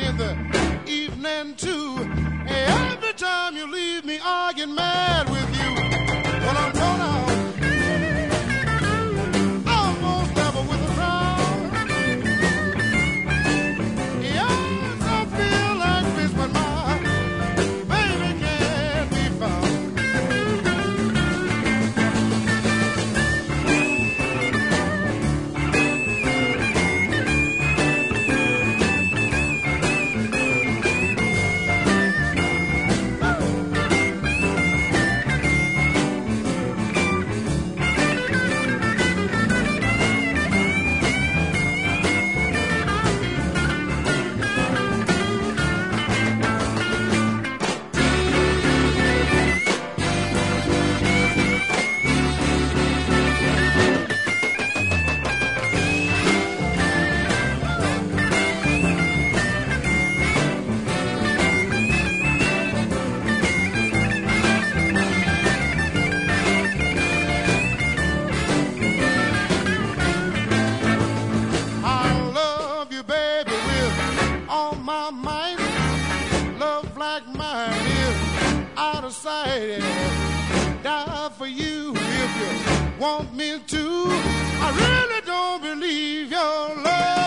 in the evening too. Every time you leave me, I get mad with you. When I'm gone out, almost level with the ground. Yes, I feel like this when my baby can't be found. My mind, love like mine is out of sight. Die for you if you want me to. I really don't believe your love.